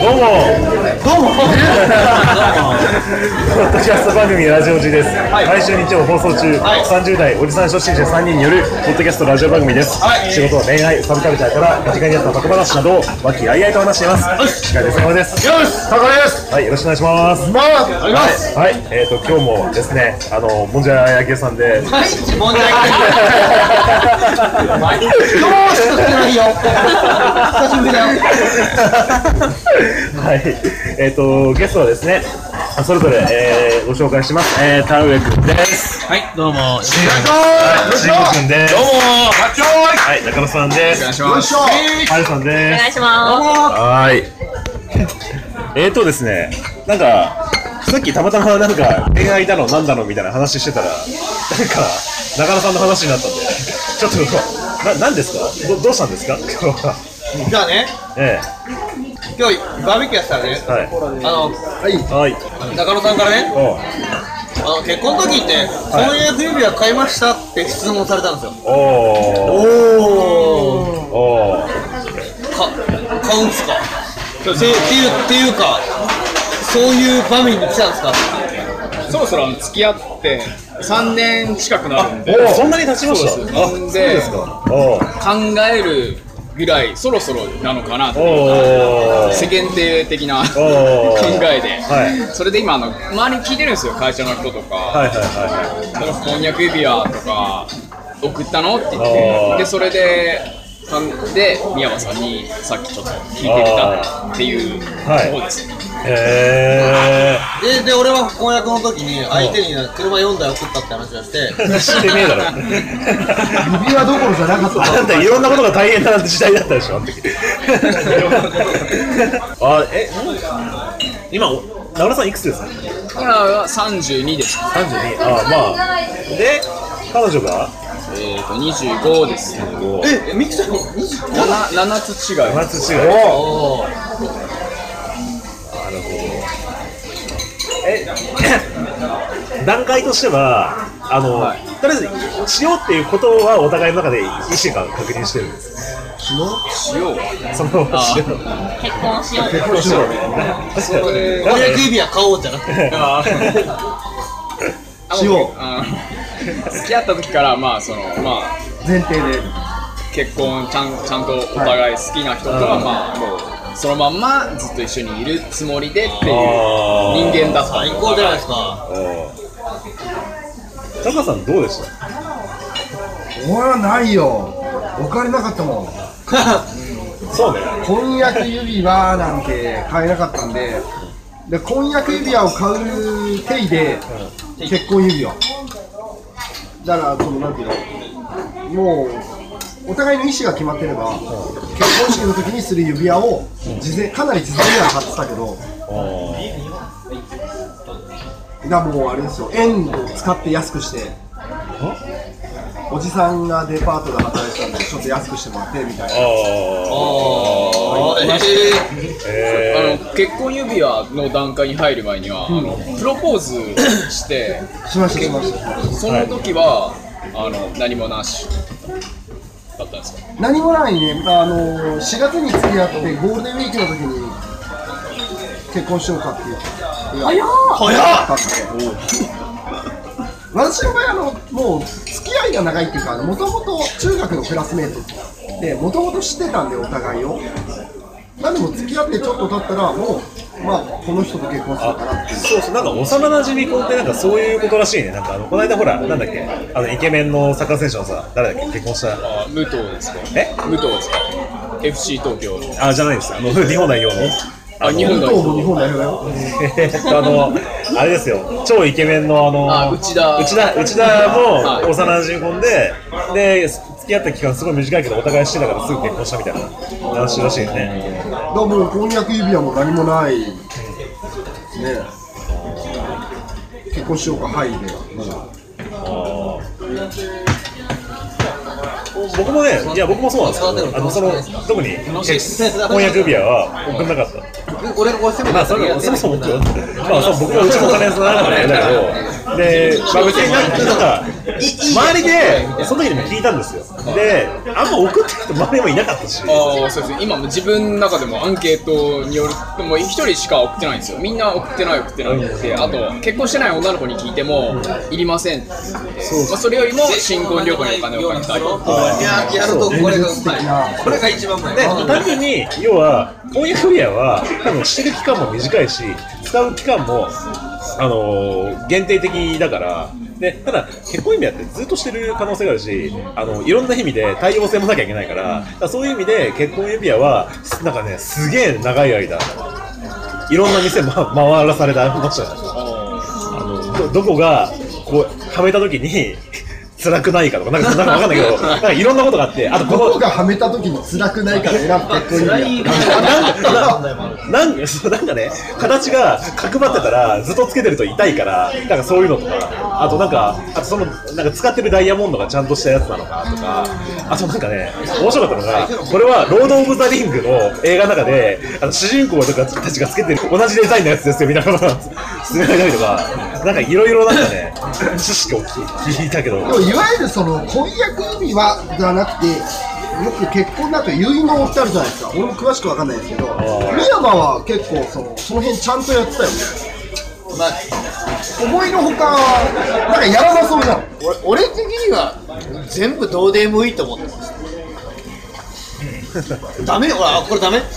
どうもポッドキャスト番組ラジオ G です。毎週日曜放送中、30代おじさん初心者3人によるポッドキャストラジオ番組です。仕事、恋愛、サブカルチャーから間近にあったバカ話などを和気あいあいと話しています。司会です山です。 よし、高です。 はい、よろしくお願いします。 まあ、あります。 はい、今日もですね、もんじゃ焼き屋さんで。 はい、もんじゃ焼き屋どうしかしてないよ。久しぶりだよ。 はい、ゲストはですね、それぞれ、ご紹介します。田上くんです。 はい、どうも。 しんごくんです。 どうも。 はい、中野さんです。 お願いします。 はるさんです。 お願いします。 はい。ですね、なんかさっきたまたまなんか恋愛だのなんだのみたいな話してたら、なんか中野さんの話になったんで、ちょっと何ですか？どうしたんですか？今日は。 じゃあね、今日バーベキューやってたらね、 はい、 中野さんからね、結婚の時って婚約指輪買いましたって質問されたんですよ。買うんすか？っていうか、そういう場面に来たんですか？ そろそろ付き合って3年近くなるんで。 そんなに経ちました？ そうですか。考えるぐらいそろそろなのかなと、世間体的な考えで、それで今周りに聞いてるんですよ、会社の人とか。婚約指輪とか送ったのって言って、でそれで宮山さんにさっきちょっと聞いてみたっていうところですね。 で俺は婚約の時に相手に車4台送ったって話をして、 してねえだろ。 指輪どころじゃなかった。 あんたいろんなことが大変だなんて時代だったでしょ、あの時。今中野さんいくつですか？ 今は32です。 32。まあで彼女が 25です。 ミキさん 7つ違い。 7つ違い。なるほど。段階としてはとりあえずしようっていうことはお互いの中で意思が確認してるんです。 しよう。 その結婚しよう。 婚約指輪買おうじゃなくて。しよう。 付き合った時から前提で結婚ちゃんとお互い好きな人とはもうそのまんまずっと一緒にいるつもりでっていう人間だった。 最高じゃないですか。 タカさんどうでした？ 俺はないよ。お金なかったもん。 そうね。 婚約指輪なんて買えなかったんで、婚約指輪を買う手で結婚指輪。だからなんていうの、もうお互いの意思が決まってれば、結婚式の時にする指輪をかなり事前には買ってたけど、もうあれですよ、円を使って安くして、おじさんがデパートで働いてたんでちょっと安くしてもらってみたいな。 結婚指輪の段階に入る前にはプロポーズしてしました。 その時は何もなしだったんですか？ 何もないね。4月に付き合ってゴールデンウィークの時に結婚しようかっていう。早っ。私の場合もう付き合いが長いっていうか、もともと中学のクラスメートでもともと知ってたんでお互いを。なんでも付き合ってちょっと経ったらもうこの人と結婚するかなっていう。 そうなんか幼馴染婚ってなんかそういうことらしいね。なんかこの間ほらなんだっけイケメンのサッカー選手のさ誰だっけ結婚した。 武藤ですか？武藤ですか？FC 東京の。 じゃないです。日本代表の。 日本代表だよ。 あれですよ、超イケメンの内田も幼馴染婚で付き合った期間すごい短いけどお互いしてたからすぐ結婚したみたいな話らしいよね。 もう婚約指輪も何もないね。結婚しようかはいで。 僕もね、僕もそうなんですよ。特に婚約指輪は送んなかった。 俺がこうしてもそもそも僕はうちのお金やつながらだけど、で、別になんか周りでその時にも聞いたんですよ。で、あんま送ってる人周りもいなかったし。 そうですね。今も自分の中でもアンケートによるともう一人しか送ってないんですよ。みんな送ってないって、あと結婚してない女の子に聞いてもいりませんって言って、それよりも新婚旅行にお金をかけたい。 やるとこれがうまい。これが一番うまい。 で、単純に要は婚約指輪は多分してる期間も短いし、使う期間も限定的だから。で、ただ結婚指輪ってずっとしてる可能性があるし、いろんな意味で対応性もなきゃいけないから、だからそういう意味で結婚指輪はなんかね、すげえ長い間いろんな店、回らされたましたね。どこがこうはめた時に辛くないかとか、なんか分かんないけど、なんかいろんなことがあって、あとどこがはめた時に辛くないから選ぶ結婚指輪。 なんかね、形が角張ってたらずっとつけてると痛いから、なんかそういうのとか、あとなんか使ってるダイヤモンドがちゃんとしたやつなのかとか、あとなんかね、面白かったのが、これはロード・オブ・ザ・リングの映画の中で主人公とかたちがつけてる同じデザインのやつですよみたいなことが勧められたりとか、なんかいろいろなんかね、知識を聞いたけど。 いわゆるその婚約指輪じゃなくて、よく結婚だと結納ってあるじゃないですか。俺も詳しくわかんないですけど、深山は結構その辺ちゃんとやってたよね。思いのほかなんかやらなそうじゃん。 俺的には全部どうでもいいと思ってます。ダメ？これダメ？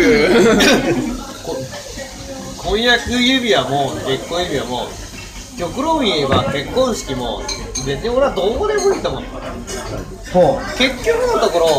婚約指輪も結婚指輪も極論言えば結婚式も別に俺はどうでもいいと思う。結局のところ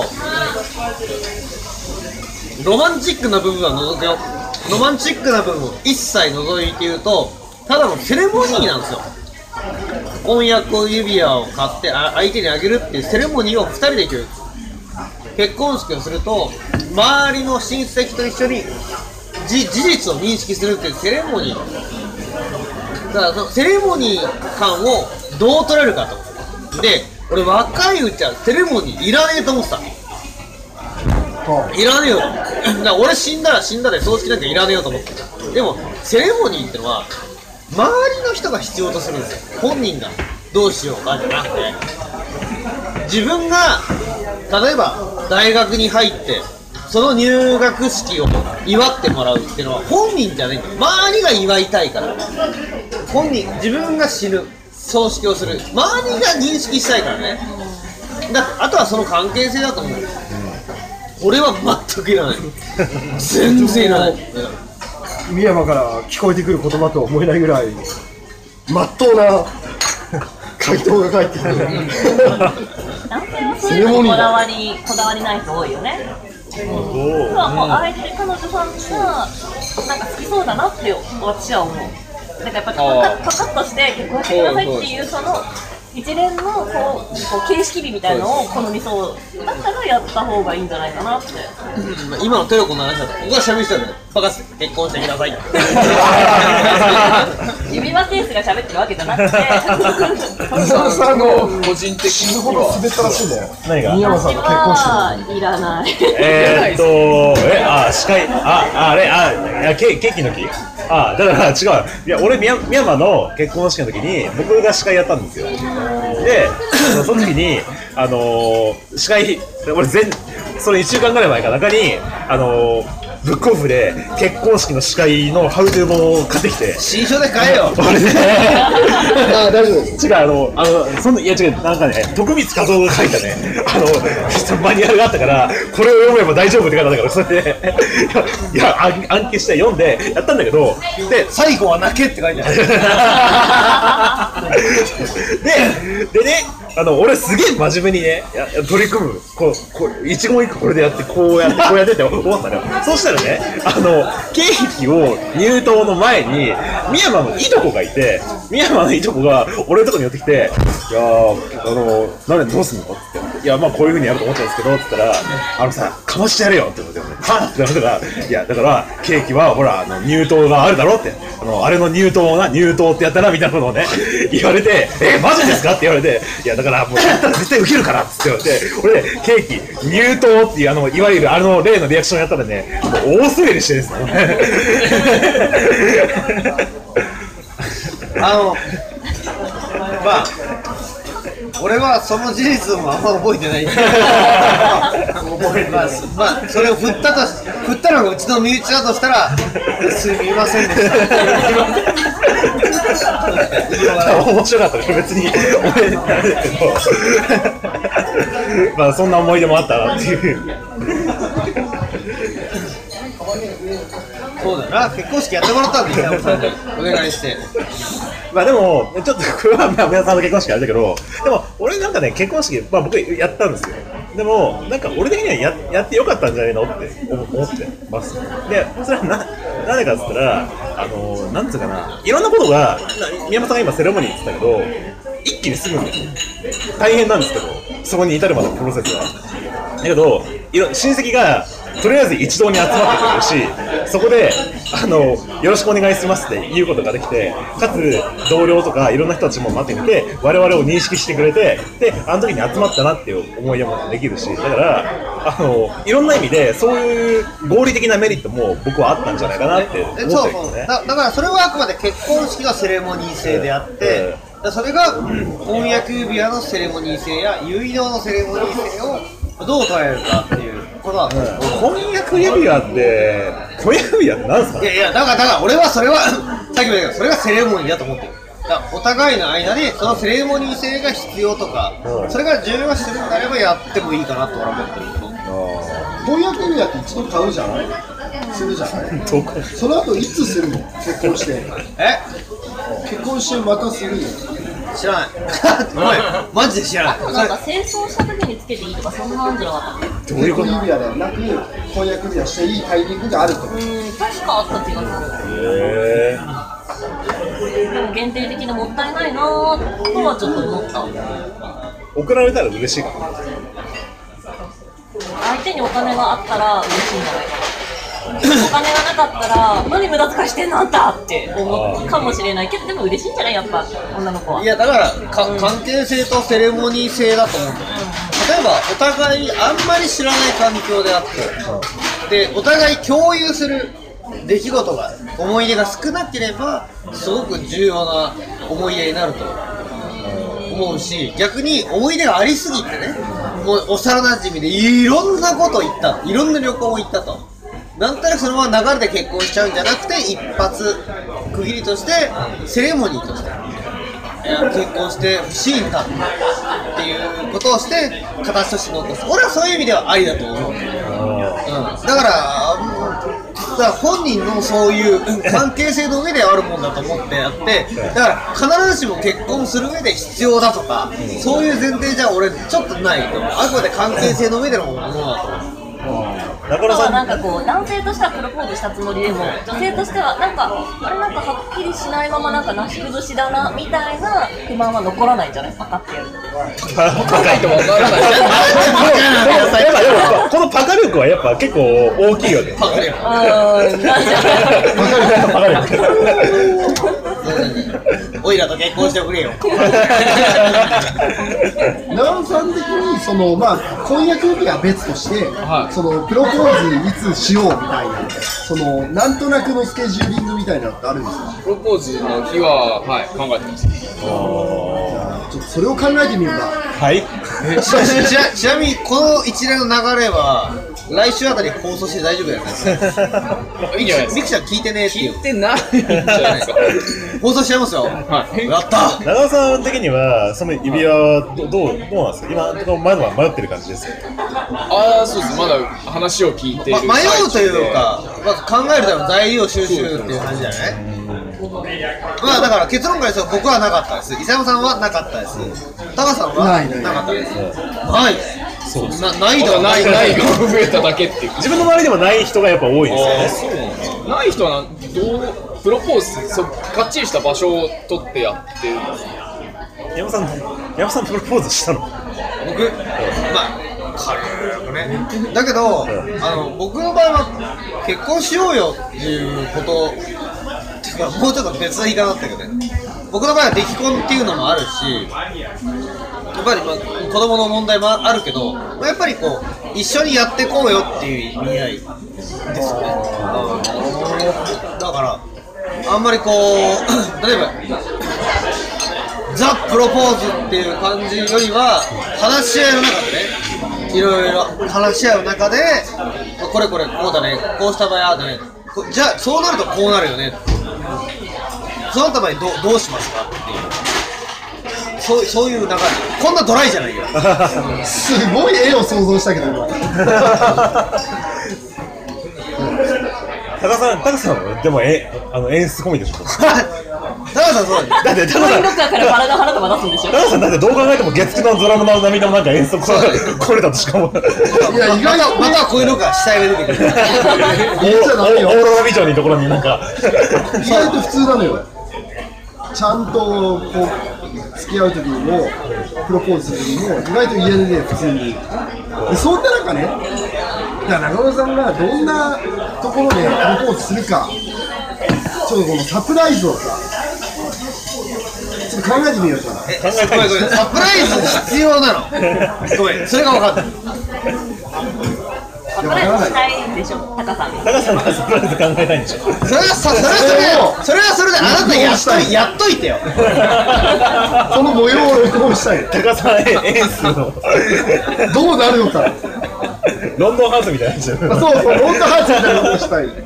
ロマンチックな部分は除くよ。ロマンチックな部分を一切除いて言うと、ただのセレモニーなんですよ。婚約指輪を買って相手にあげるっていうセレモニーを2人で行く。結婚式をすると周りの親戚と一緒に事実を認識するっていうセレモニー。だからそのセレモニー感をどう取れるかと。で、俺若いうちはセレモニーいらねえと思ってた。いらねえよ。だから俺死んだら死んだで葬式なんかいらねえよと思ってた。でもセレモニーってのは周りの人が必要とするんですよ。本人がどうしようかじゃなくて、自分が例えば大学に入ってその入学式を祝ってもらうっていうのは本人じゃないんだよ。周りが祝いたいから。自分が死ぬ葬式をする周りが認識したいからね。あとはその関係性だと思う。俺は全くいらない。全然いらない。 深山から聞こえてくる言葉とは思えないぐらい真っ当な回答が返ってきてる。 男性はそういうのにこだわりない人多いよね。もう相手彼女さんがなんか好きそうだなって私は思う。なんかやっぱパカッとして結婚してくださいっていうその一連のこう形式美みたいなのを好みそうだったらやった方がいいんじゃないかなって。 今のテロコの話だと僕が喋ってたんだよ。バカす結婚してくださいって。 指輪ケースが喋ってるわけじゃなくてさんの個人的にほど滑ったらしいんだよ。 何が？ 深山さんの結婚式いらない。 司会、ケーキの日？だから違う。いや、俺、深山の結婚式の時に、僕が司会やったんですよ。で、その時に、司会、俺それ1週間ぐらい前か中に、ブックオフで結婚式の司会のハウトゥー本を買ってきて。 新書で買えよ。 俺ね。 大丈夫です。 違う、なんかね、徳光和夫が書いたね、マニュアルがあったから、これを読めば大丈夫って書いてあったから、それで、暗記して読んでやったんだけど、で、 最後は泣けって書いてある。 でね、俺すげえ真面目にね、取り組む、一言一句これでやって、こうやってって思ったのよ。そうしたらね、ケーキを入刀の前に、深山のいとこがいて、深山のいとこが俺のとこに寄ってきて、いやー、どうすんのって言って、いや、まあこういう風にやると思ったんですけど、って言ったら、さ、かましてやれよって言って、はっって言ったら、いや、だから、ケーキは、ほら、入刀があるだろって、あれの入刀を入刀ってやったら、みたいなことをね、言われて、マジですかって言われて、いや、だから、もうやったら絶対ウケるからって言われて、俺ね、ケーキ、入刀っていう、いわゆる例のリアクションやったらね、大滑りしてですね。 俺はその事実もあんま覚えてないまあそれを振ったのがうちの身内だとしたらすみませんでした面白かったです別に覚えてないですけどまあそんな思い出もあったなっていうそうだよな、結婚式やってもらったんで、伊沢さんにお願いして。 まあでも、ちょっとこれは皆さんの結婚式あれだけど、でも俺なんかね、結婚式、まあ僕やったんですよ。でも、なんか俺的にはやってよかったんじゃないのって思ってます。で、それはなんでかっつったら、なんつうかな、いろんなことが、宮本さんが今セレモニーって言ったけど、一気に済むんだよ。大変なんですけど、そこに至るまでのプロセスは。だけど、親戚が、とりあえず一堂に集まってくれるし、そこでよろしくお願いしますって言うことができて、かつ同僚とかいろんな人たちも待ってみて、我々を認識してくれて、であの時に集まったなっていう思い出もできるし、だからいろんな意味でそういう合理的なメリットも僕はあったんじゃないかなって思ってるんですね。 だからそれはあくまで結婚式のセレモニー性であって、それが婚約指輪のセレモニー性や結納のセレモニー性をどう捉えるかっていうことは、 婚約指輪って婚約指輪って何ですか？ いやだから俺はそれはさっきも言ったけど、それがセレモニーだと思ってる。だからお互いの間でそのセレモニー性が必要とか、それが重要視するのであればやってもいいかなと俺は思ってるけど。 婚約指輪って一度買うじゃない？するじゃない？その後いつするの？結婚して結婚してまたするの？ 知らないお前マジで知らない。 なんか清掃した時につけていいとかそんなんじゃなかった。 結婚指輪ではなく婚約指輪していいタイミングがあると。 確かあった気がする。でも限定的でもったいないなぁとはちょっと思った。 送られたら嬉しいかな。 相手にお金があったら嬉しいんじゃないかな。お金がなかったら何無駄遣いしてんのあんたって思うかもしれないけど、でも嬉しいんじゃないやっぱ女の子は。 いやだから関係性とセレモニー性だと思うんだよね。例えばお互いあんまり知らない環境であって、でお互い共有する出来事が思い出が少なければすごく重要な思い出になると思うし、逆に思い出がありすぎてね、もう幼なじみでいろんなこと言った、いろんな旅行も行ったと、なんとなくそのまま流れで結婚しちゃうんじゃなくて、一発区切りとしてセレモニーとして結婚してほしいんだっていうことをして形として残す。俺はそういう意味ではありだと思う。だから本人のそういう関係性の上であるもんだと思ってやって、だから必ずしも結婚する上で必要だとか、そういう前提じゃ俺ちょっとないと思う。あくまで関係性の上でのものだと思う。 あとはなんかこう男性としてはプロポーズしたつもりでも女性としてはなんかあれなんかはっきりしないままなんかなし崩しだなみたいな不満は残らないんじゃない？パカってやると。 パカいと分からない。 でもこのパカ力はやっぱ結構大きいよね。 パカ力。おいらと結婚してくれよ。 長野さん的にそのまあ婚約指輪は別として、そのプロポーズいつしようみたいな、そのなんとなくのスケジューリングみたいなのってあるんですか？ プロポーズの日は考えてます。 じゃあちょっとそれを考えてみるか。 はい。 ちなみにこの一連の流れは来週あたり放送して大丈夫だよね。 いいんじゃないですか。 ミクちゃん聞いてねっていう。 聞いてないんじゃないですか。 放送しちゃいますよ。やった長尾さん的にはその指輪はどうなんですか？今のところまだ迷ってる感じですよ。 そうです。まだ話を聞いている迷うというか、まず考えるための材料収集っていう感じじゃない？まあだから結論から言うと僕はなかったです。伊沢さんはなかったです。タカさんはなかったです。ない。そうないだないが増えただけっていう。 自分の周りでもない人がやっぱ多いですよね。 ない人はプロポーズかっちりした場所を取ってやってるんですか？ 山さんプロポーズしたの？ 僕、まあ軽くね。だけど、僕の場合は結婚しようよっていうことっていうか、もうちょっと別の言い方だったけどね。僕の場合は出来婚っていうのもあるし、やっぱり、子供の問題もあるけど、やっぱりこう一緒にやっていこうよっていう意味合いですよね。だからあんまりこう例えばザ・プロポーズっていう感じよりは話し合いの中でね、いろいろ話し合いの中でこれこれこうだね、こうした場合ああだね、じゃあそうなるとこうなるよね、そうなった場合どうしますかっていう、そういう流れ、こんなドライじゃないよすごい絵を想像したけど今タカさんはでも演出込みでしょ。 タカさんそうだってタカさんどっかからバラの花とか出すんでしょ。 タカさんだってどう考えても月9のドラムの波のなんか演奏これだとしかも。 いや意外とまたこういうのが死体が出てくる言っちゃダメよオーロラビジョンのところになんか意外と普通なのよ。ちゃんとこう付き合う時にもプロポーズする時にも意外と家でね普通にで、そんな中ね、だから中村さんがどんなところでプロポーズするかちょっとこのサプライズをさちょっと考えてみようじゃない。 考えたいごめんサプライズ必要なのごめんそれが分かんない。 サプライズしたいんでしょ、タカさん。 タカさんがサプライズ考えたいんでしょ。 それはそれであなたやっといてよその模様を録音したい。 タカさん演出のどうなるのか。 ロンドンハウスみたいになっちゃう。 そうそう、ロンドンハーツみたいなことしたい。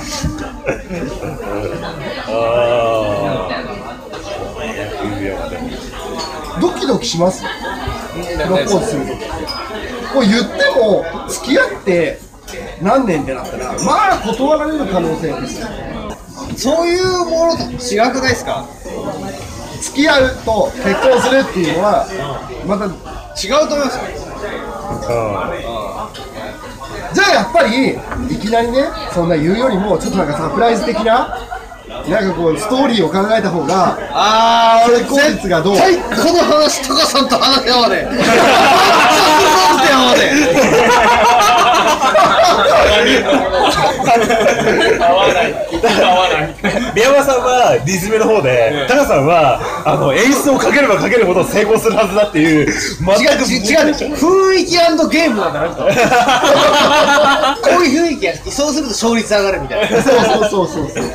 ドキドキします。プロポーズするとき。こう言っても付き合って何年ってなったらまあ断られる可能性ですよ。 そういうものと違くないですか。 付き合うと結婚するっていうのはまた違うと思いますよ。 じゃあやっぱりいきなりねそんな言うよりもちょっとなんかサプライズ的ななんかこうストーリーを考えた方が俺成功率がどう。 この話タカさんと話し合わね宮山さんはリズムの方で、タカさんは演出をかければかけるほど成功するはずだっていう。 違う雰囲気&ゲームなんだなとこういう雰囲気やそうすると勝率上がるみたいなそう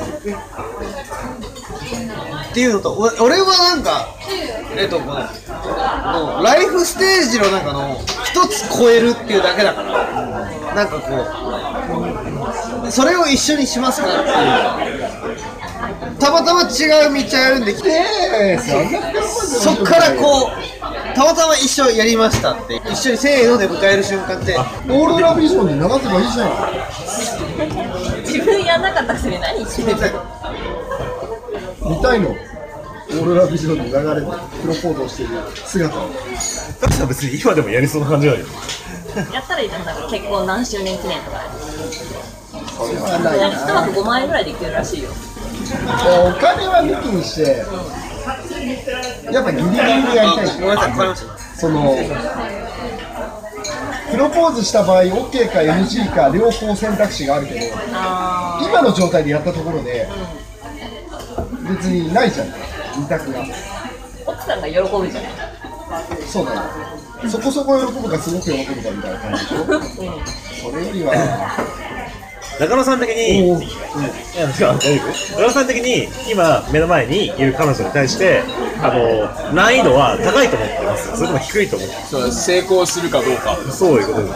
っていうのと、俺はなんかこのライフステージの中の一つ超えるっていうだけだからなんかこうそれを一緒にしますかっていうたまたま違う道歩んできてそっからこうたまたま一緒やりましたって一緒にせーので迎える瞬間ってオーロラビジョンで流せばいいじゃん。 自分やんなかったくせに何してるの。 見たいの。オーロラビジョンで流れてプロポーズをしている姿を。 タカさん別に今でもやりそうな感じだよ。 やったらいいじゃん、結婚何周年記念とか。 それはないな。 1枠5万円ぐらいでいけるらしいよ。 お金は抜きにしてやっぱギリギリにやりたい。 ごめんなさいわかりました。 そのプロポーズした場合 OK か NG か両方選択肢があるけど今の状態でやったところで別にないじゃん二択が。 奥さんが喜ぶじゃない。 そうだね。そこそこ喜ぶかすごく喜ぶかみたいな感じでしょ、それよりは中野さん的に、中野さん的に今目の前にいる彼女に対して難易度は高いと思ってます。それとも低いと思ってます。 そう成功するかどうか。 そういうことです。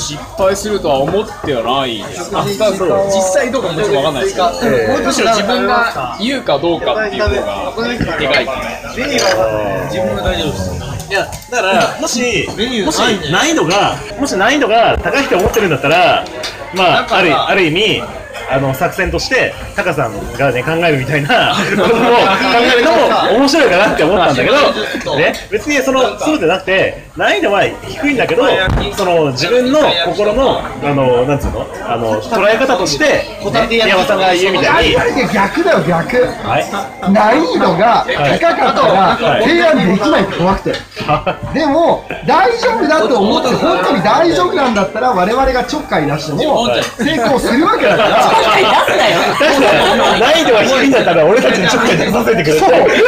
失敗するとは思ってはないです。実際どうかもちろんわかんないですけど、むしろ自分が言うかどうかっていうのがでかい。 自分が大丈夫です。 いやだからもし難易度が高いと思ってるんだったらまあある意味作戦としてタカさんがね考えるみたいなことを考えるのも面白いかなって思ったんだけど、ね、別にそうじゃなくて難易度は低いんだけど自分の心のなんつうの捉え方として宮山さんが言うみたいに逆だよ逆、はい、難易度が高かったら提案できないって怖くてでも大丈夫だと思って本当に大丈夫なんだったら我々がちょっかい出しても成功するわけだから回出すなよ。 確かに難易度が低いんだったら俺たちにちょっと出させてくれ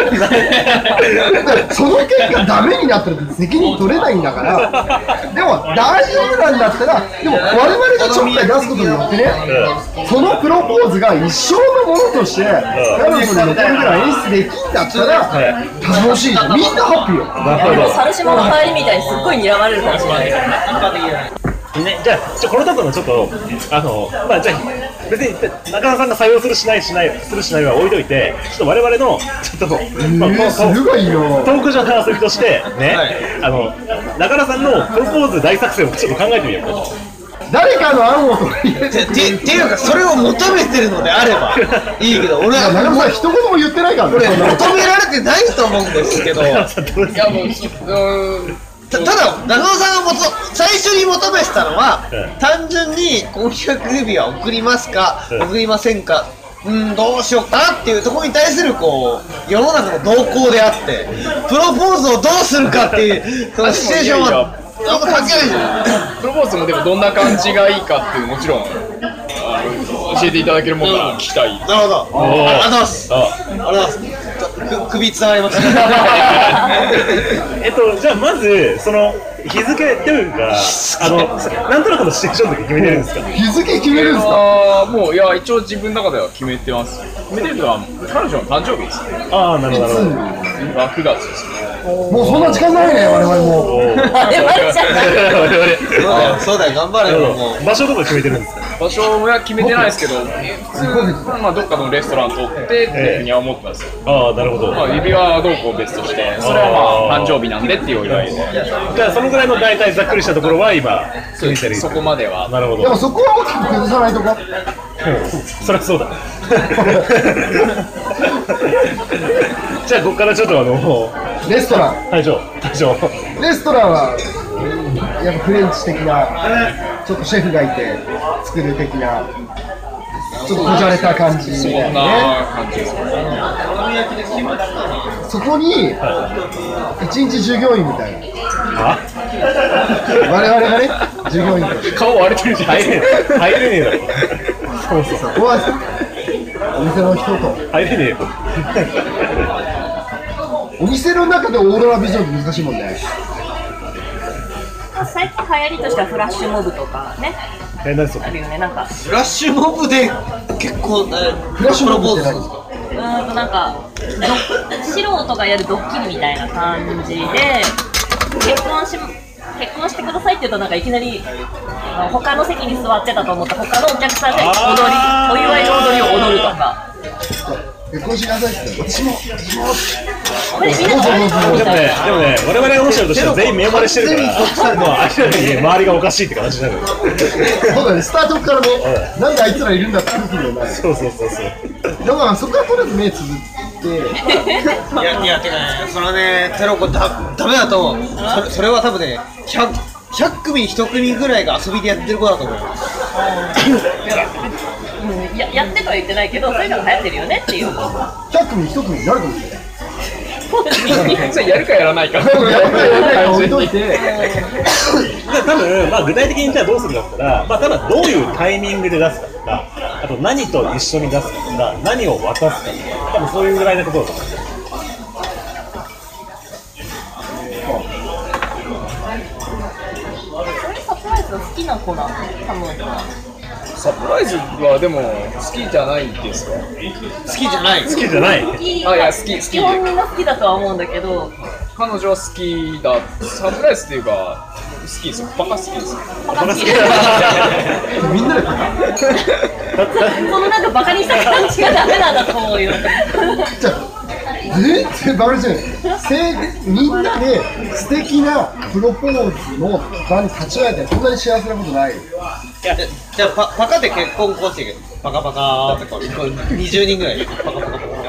てその結果ダメになったら責任取れないんだから。でも大丈夫なんだったら、でも我々がちょっかい出すことによってね、そのプロポーズが一生のものとして彼女に残るぐらい演出できんだったら楽しい。みんなハッピーよ。 なるほど。 猿島の帰りみたいにすっごい睨まれるかもしれないけどね、じゃあこのところちょっとまあじゃあ別に中田さんが採用するしないは置いといて、ちょっと我々のちょっとすごいよ。 トーク上の遊びとしてね、中田さんのプロポーズ大作戦をちょっと考えてみようか。 誰かの案を取り入れてっていうか、それを求めてるのであればいいけど、俺は中田さん一言も言ってないからね。 俺求められてないと思うんですけど。 いやもうただ中野さんが最初に求めてたのは、単純に婚約指輪送りますか、送りませんか、どうしようかなっていうところに対するこう世の中の動向であって、プロポーズをどうするかっていうそのシチュエーションはあんま関係ないじゃん。 プロポーズもでもどんな感じがいいかっていう、もちろん教えていただけるものが聞きたい。 なるほど。ありがとうございます。ありがとうございます。首つられました。 じゃあまずその日付というかなんとなくのシチュエーションだけ決めてるんですか。 日付決めるんですか。 もういや一応自分の中では決めてます。決めてるのは彼女の誕生日ですね。 ああなるほど。 9月ですね。 もうそんな時間ないね我々も。 そうだよ、頑張れよ。もう場所とか決めてるんですか。 場所は決めてないですけど、まあどっかのレストラン取ってっていうふうには思ってます。 ああなるほど。 まあ指輪はどうこう別として、それはまあ誕生日なんでっていうお祝いで。 じゃあそのぐらいの大体ざっくりしたところは今決めてる。 そこまでは。 なるほど。 でもそこは大きく崩さないとか。 そりゃそうだ。じゃあここからちょっとレストラン。 隊長。 レストランはやっぱフレンチ的なちょっとシェフがいて作る的なちょっとこじゃれた感じみたいなね。 感じですね。 そこに一日従業員みたいな。我々がね従業員と顔割れてるじゃん。 入れねえだろ。 そこはお店の人と入れねえよ。 お店の中でオーロラビジョンって難しいもんね。 最近流行りとしてはフラッシュモブとかね何それ。 あるよね。なんかフラッシュモブで結構フラッシュモブって何ですか。 なんか素人がやるドッキリみたいな感じで結婚してくださいって言うとなんかいきなり他の席に座ってたと思った他のお客さんでお祝いの踊りを踊るとか。 結婚しなさいって私もこれみんなでもね我々が面白いとしては全員目割れしてるからもう明らかに周りがおかしいって感じになる。 そうだね、スタートからねなんであいつらいるんだって空気にはなる。 そうだからそこはとりあえず目つぶっていやてかね、そのねテロコダメだと思う。それは多分ね100組に1組ぐらいが遊びでやってる子だと思う。 やってとは言ってないけどそういうのが流行ってるよねっていう。 100組1組になるかもしれない。 それやるかやらないか。 やるかやらないか置いといて多分具体的にじゃあどうするかって言ったらただどういうタイミングで出すかとかあと何と一緒に出すかとか何を渡すかとか多分そういうぐらいのことだと思う。 サプライズ好きな子なの彼女は。 サプライズはでも好きじゃないですか。 好きじゃない。 好きじゃない。 いや好き基本みんな好きだとは思うんだけど。 彼女は好きだ。サプライズっていうか好きですよ。バカ好きですよ。 バカ好き。 みんなでバカそのなんかバカにした感じがダメなんだと思うよ。 じゃあ全然バカにしてない。みんなで素敵なプロポーズの場に立ち会えてそんなに幸せなことない。 じゃあパカで結婚公式パカパカーってこう20人ぐらいパカパカパカ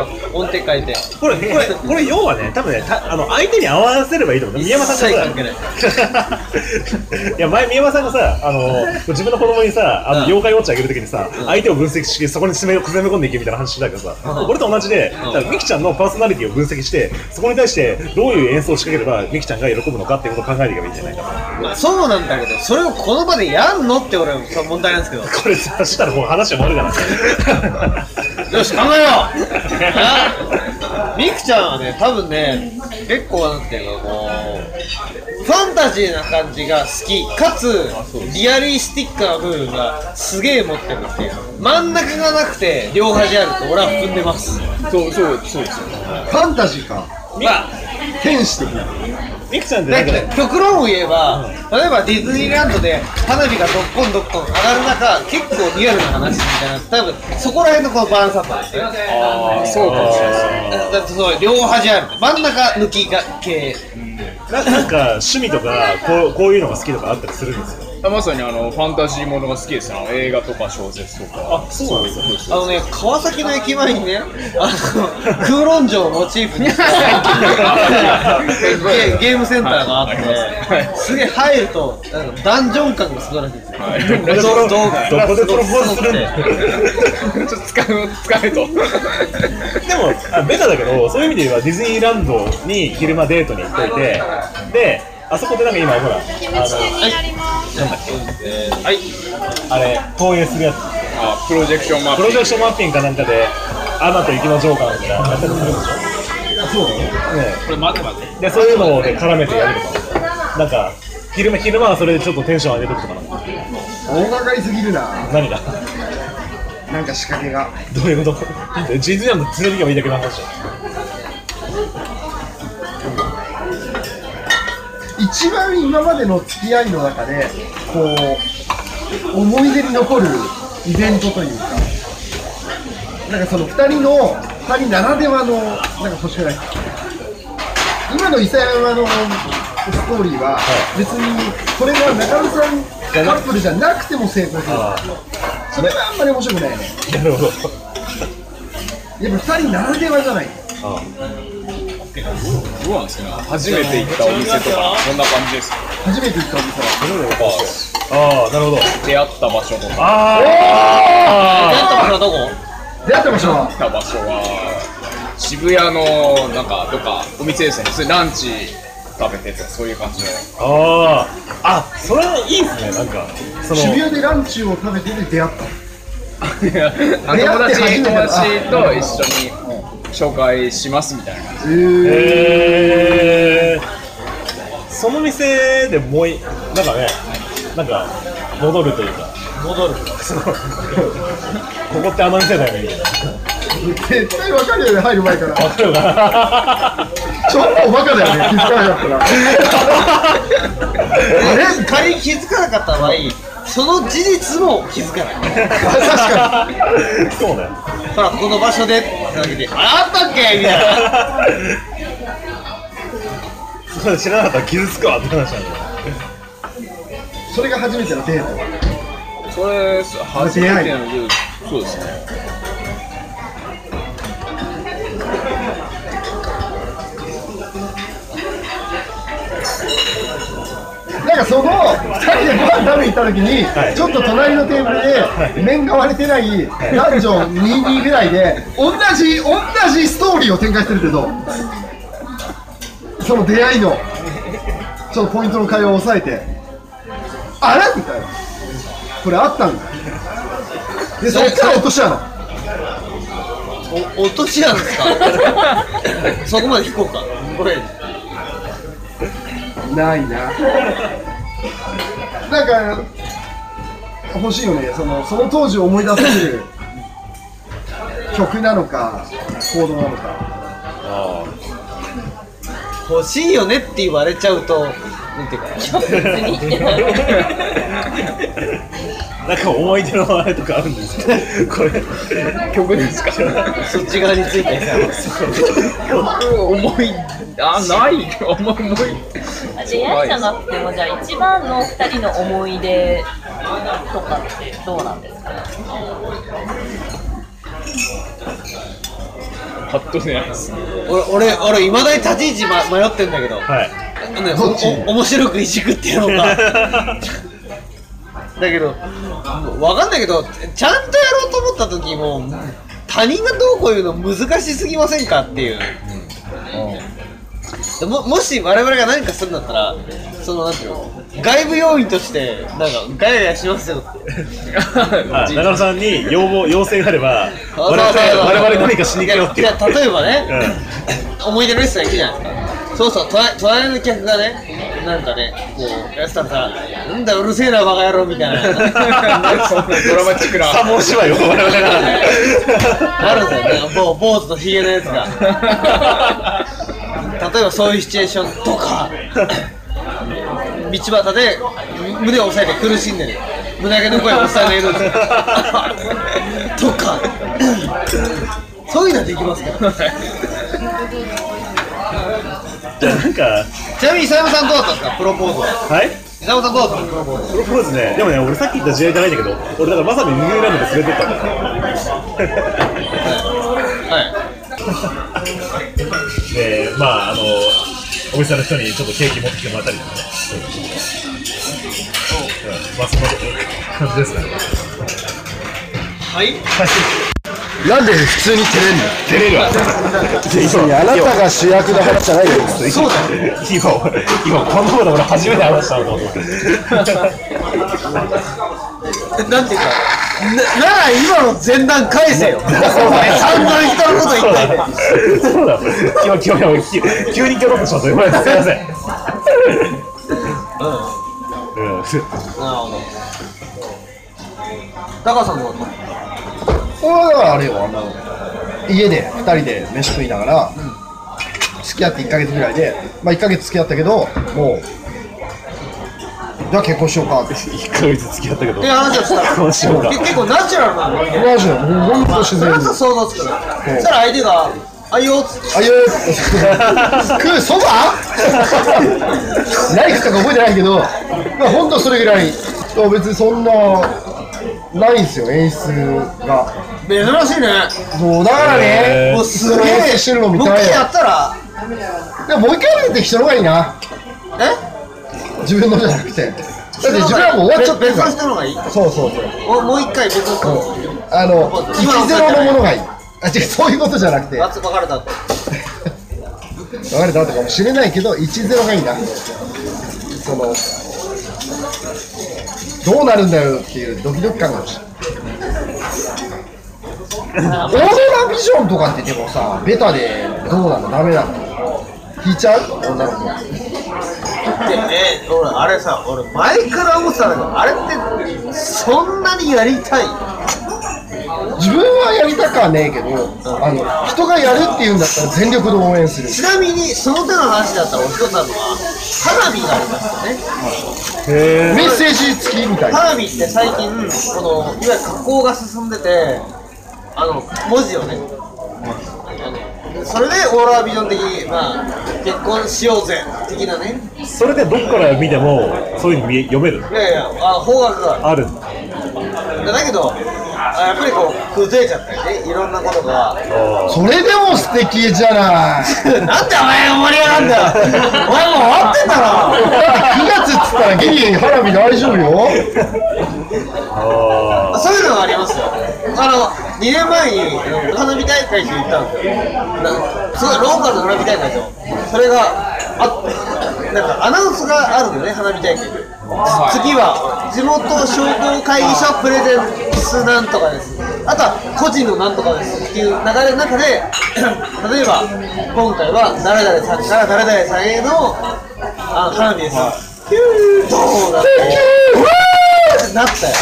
音程変えて。 これ要はね、多分ね、相手に合わせればいいと思う。宮山さんがさ、いや前宮山さんがさ、自分の子供にさ、妖怪ウォッチあげるときにさ、相手を分析してそこに詰め込んでいけみたいな話してたけどさ、俺と同じで、ミキちゃんのパーソナリティを分析して、そこに対してどういう演奏を仕掛ければミキちゃんが喜ぶのかっていうことを考えていけばいいんじゃないかな。 まあそうなんだけど、それをこの場でやんのって俺は問題なんですけど。 これさしたらもう話終わるから。 よし考えよう。ミクちゃんはね、多分ね、結構なんていうかこうファンタジーな感じが好きかつリアリスティックな部分がすげえ持ってるっていう。真ん中がなくて両端あると俺は踏んでます。 そうですよ。 ファンタジーか、 まあ天使的な。 ミクちゃんってだけど極論を言えば、例えばディズニーランドで花火がどっこんどっこん上がる中、結構リアルな話みたいな、多分そこら辺のこのバランスだったんですよ。 ああ、そうかもしれないですね。 だってそう両端ある、真ん中抜きが系。 なんか趣味とかこういうのが好きとかあったりするんですよ。 まさにファンタジーものが好きですね。映画とか小説とか。 あ、そうなんですよ。 川崎の駅前にね、空論城をモチーフにしたゲームセンターがあって、すげえ入るとダンジョン感がすごいらしいんですよ。 どこでプロポーズするんだよ。 ちょっと使うと。 でもベタだけど、そういう意味で言えばディズニーランドに昼間デートに行っといて、であそこでなんか今ほらはい、 あれ投影するやつ、 プロジェクションマッピング。 プロジェクションマッピングかなんかでアナと雪のジョーカーみたいなやったりするんでしょ。そうだね。 これ待て。 でそういうので絡めてやるとか、なんか昼間はそれでちょっとテンション上げるとかなんか。 大掛かりすぎるな。 何が？ なんか仕掛けが。 どういうこと？ディズニーランド連れて行けばいいだけの話だ。 一番今までの付き合いの中でこう思い出に残るイベントというか、なんかその2人ならではのなんか欲しくない。今の伊佐山のストーリーは別にこれが中野さんカップルじゃなくても成功する。それはあんまり面白くないよね。 なるほど。 やっぱ2人ならではじゃない。 どうなんですかね。初めて行ったお店とかそんな感じですか。 初めて行ったお店はなるほど。 出会った場所とか。 出会った場所はどこ？ 出会った場所は渋谷のなんかどっかお店ですね。それランチ食べてとかそういう感じの。 それいいですね。なんかその渋谷でランチを食べてで出会った。 友達と一緒に紹介しますみたいな感じ。 その店でもうなんかね、なんか戻るというか、ここってあの店だよねみたいな。 絶対分かるよね、入る前から。 分かるかな。 ちょっとバカだよね、気づかなかったら。 仮に気づかなかった場合、その事実も気づかない。 確かに。 そうだよ。 ほら、この場所でってだけで、あったっけみたいな。 知らなかったら傷つくわって話なんだよ。 それが初めてのデート。 それ初めてのそうですね。 なんかその2人でご飯食べに行った時に、ちょっと隣のテーブルで面が割れてない男女2-2ぐらいで同じストーリーを展開してるけど、その出会いのちょっとポイントの会話を抑えて、あれみたいな、これあったんだ。でそっから落とし穴。 落とし穴ですか？そこまで聞こうか。これないな。なんか欲しいよね。その当時を思い出せる曲なのか行動なのか。 欲しいよねって言われちゃうと、なんていうか。 なんか思い出のあれとかあるんですか？これ曲ですか？ そっち側についてさ。 思いない思い出会いじゃなくても、じゃあ一番の2人の思い出とかってどうなんですか？ パッとね、 俺いまだに立ち位置、迷ってんだけど、 はい。 ね、面白くいじくっていうのかだけど分かんないけど、ちゃんとやろうと思った時も他人がどうこう言うの難しすぎませんかっていう、もし我々が何かするんだったら、そのなんていうの、外部要員としてなんかガヤガヤしますよって中野さんに要請があれば我々何かしに行くよっていう。 例えばね、思い出のレストラン行くじゃないですか。そうそう、隣の客がね、なんかね、こうやってたら、なんだうるせえなバカ野郎みたいなドラマチックな三文芝居を我々があるんだよね、坊主とヒゲのやつが例えばそういうシチュエーションとか道端で胸を押さえて苦しんでる胸毛の声を抑えないのとかそういうのはできますからじゃあなんか、 ちなみに伊沢さんどうだったんですか、プロポーズは。 はい、 伊沢さんどうだったの、プロポーズ。 プロポーズね。でもね、俺さっき言った時代じゃないんだけど、俺だからまさにニューランドで連れてったんだで、まあお店の人にちょっとケーキ持ってきてもらったりとかね。まあそんな感じですかね。 はい。 なんで普通に照れんの？ 照れるわ。 あなたが主役だからじゃないよ。 そうだね。今こんなこと俺初めて話したのと思って。 なんていうか、なら今の前段返せよ。散々人のこと言ったよ。 そうだ。急にキョロッとしました。すみません。 なるほど。高さんどうだった？ 俺はあれよ、家で2人で飯食いながら、付き合って1ヶ月ぐらいで、まあ1ヶ月付き合ったけど、もうじゃあ結婚しようかって 1ヶ月付き合ったけど。 話をしたら結婚しようか。 結構ナチュラルなの。 マジで、もうほんと自然に。 それこそ想像つくな。そしたら相手が、あいよっつって。 あいよ食うそば何食ったか覚えてないけど、まあほんとそれぐらい。別にそんなないんすよ、演出が。 珍しいね。 そうだからね、 もうすげえしてるの見たい。 もう一回やったら、 でももう一回やるって人の方がいいな。自分のじゃなくて。だって自分はもう終わっちゃってるから。 別の人の方がいい。 そうそうそう。 もう一回別の人の。 1-0のものがいい。あ、違う、そういうことじゃなくて。 別れたって。 別れたってかもしれないけど、1-0がいいな。そのどうなるんだよっていうドキドキ感が欲しい。オーロラビジョンとかってでもさ、ベタでどうなの？ダメなの？引いちゃう？女の子。 俺あれさ、俺前から思ってたんだけど、あれってそんなにやりたい？ 自分はやりたくはねえけど、人がやるっていうんだったら全力で応援する。 ちなみにその手の話だったらお一つあるのは花火がありますよね。 メッセージ付きみたいな。 花火って最近このいわゆる加工が進んでて、文字をね、それでオーロラビジョン的に、まあ、結婚しようぜ的なね。 それでどっから見てもそういうふうに読める？ いやいや、方角があるんだ。 だけどやっぱりこう崩れちゃったりね、いろんなことが。 それでも素敵じゃない。 なんでお前が盛り上がるんだよ。お前もう終わってんだろ。 9月っつったらギリ花火大丈夫よ。 そういうのがありますよ。2年前に花火大会って言ったんですよ。すごいローカルの花火大会ですよ。それがなんかアナウンスがあるんだよね、花火大会で。次は地元商工会議所プレゼンスなんとかです。あとは個人のなんとかですっていう流れの中で例えば今回は誰々さんから誰々さんへの花火です。ヒュードーだってなったよ。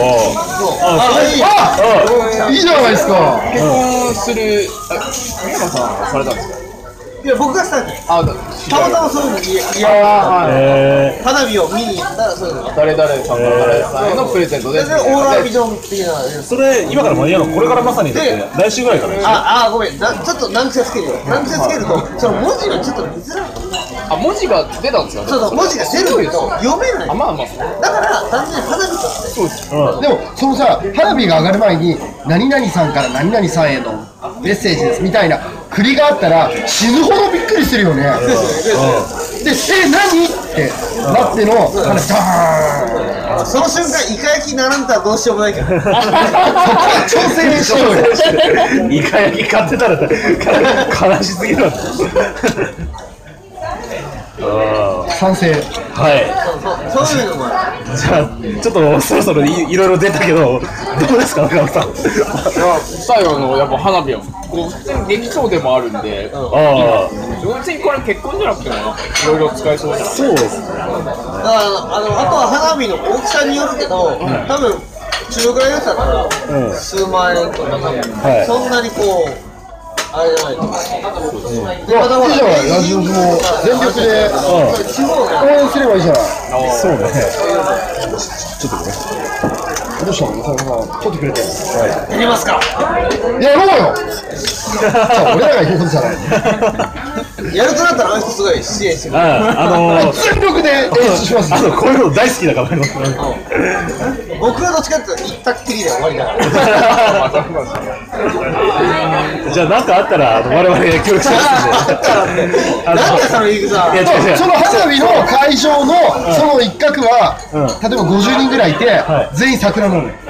いいじゃないですか。 結婚する三山さんされたんですか？ いや、僕がしたんです。たまたまそういうのに花火を見に行ったらそういうのが誰々さんから誰々さんへのプレゼントでオーロラビジョン的な。 それ今から間に合うの？これからまさに来週ぐらいから。 ごめん、ちょっと難癖つけるよ。難癖つけるとその文字がちょっと見づらい。 あ、文字が出たんですか？ そうそう、文字が出るけど読めない。 あ、まあまあだから単純に花火として。 そうです。 でもそのさ、花火が上がる前に何々さんから何々さんへのメッセージですみたいな振りがあったら死ぬほどびっくりするよね。で、何ってなっての花火ダーン。 その瞬間イカ焼きにならんとはどうしようもないけど。 そこは調整しようよ。 イカ焼き買ってたら悲しすぎるわ。 賛成。 はい。 そういうのもある。 じゃあちょっとそろそろいろいろ出たけど、どうですか、中野さん。 最後のやっぱ花火はこう普通にできそうでもあるんで、別にこれ結婚じゃなくてもいろいろ使えそうじゃない。 そうですね。 だからあとは花火の大きさによるけど、多分中ぐらいのやつだったら、数万円とか多分、そんなにこうあれじゃないと思う。 いや、いいじゃない、ラジオも全力で地方応援すればいいじゃない。 そうね。ちょっとね。 どうしたの、中野さん、撮ってくれてる。 やりますか。 やろうよ。俺らが言うことじゃない。 やるとなったらあの人すごい支援してくれる。 全力で演出します。 こういうの大好きだから。 僕はどっちかっていうと行ったっきりで終わりだから。 じゃあ何かあったら我々協力しますんで。 なんでその言い草。 いや違う違う。 その花火の会場のその一角は、例えば50人ぐらいいて、全員桜なの。 ど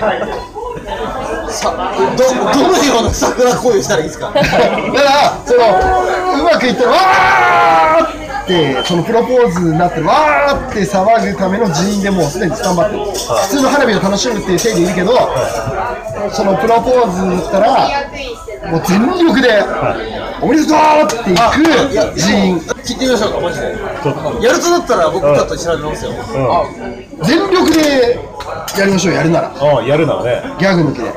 のような桜行為したらいいですか。 だからそのうまくいったらわーってそのプロポーズになってわーって騒ぐための人員でもうすでにスタンバってる。普通の花火を楽しむっていう体でいるけど、そのプロポーズだったらもう全力でおめでとうっていく人員。 聞いてみましょうか、マジで。やるとなったら僕ちょっと調べますよ。 全力でやりましょう、やるなら。 やるならね。 ギャグ抜きで。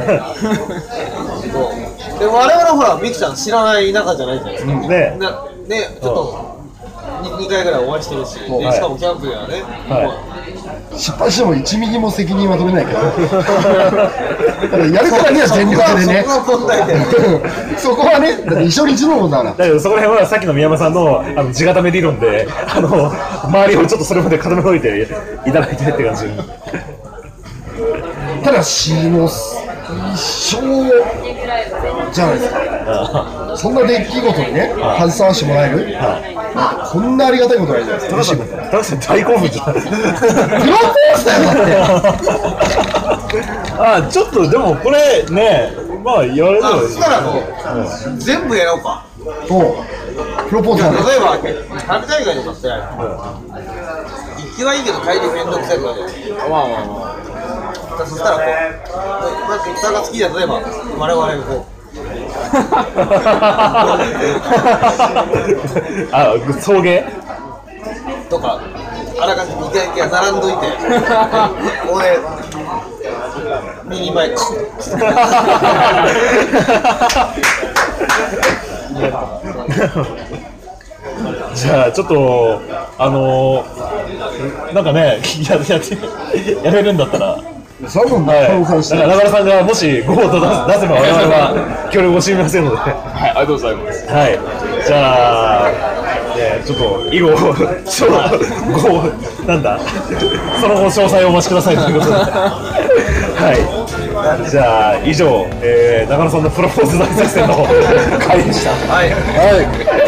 で我々ほらミキちゃん知らない仲じゃないじゃないですか。 ね。 でちょっと2回ぐらいお会いしてるし、でしかもキャンプやね。 失敗しても1ミリも責任は取れないけどやるからには全力でね。そこはね、だって一緒に一度のことだから。 だけどそこら辺はさっきの宮山さんの地固め理論で周りをちょっとそれまで固めといていただいてって感じ。 ただしもう一生じゃないですか。そんな出来事にね携わらせてもらえる、こんなありがたいことないじゃないですか。 高橋さん大興奮じゃん。 プロポーズだよだって。 ちょっとでもこれね、まあ言われるそしたらもう全部やろうか。 プロポーズなんだ。 例えば花火大会とかって行きはいいけど帰り面倒くさいとかで、そしたらこうなんか歌が好きだと例えば我々がこう送迎とかあらかじめ2回が並んどいてここで右前じゃあちょっとなんかねやれるんだったら。 それはもう中村さんがもしご応募出せば我々は協力をしてみませんので。はい、 ありがとうございます。 はい、じゃあ、ちょっと以後なんだその後詳細をお待ちくださいということで。はい、じゃあ以上、中野さんのプロポーズ大作戦の回でした。 はい。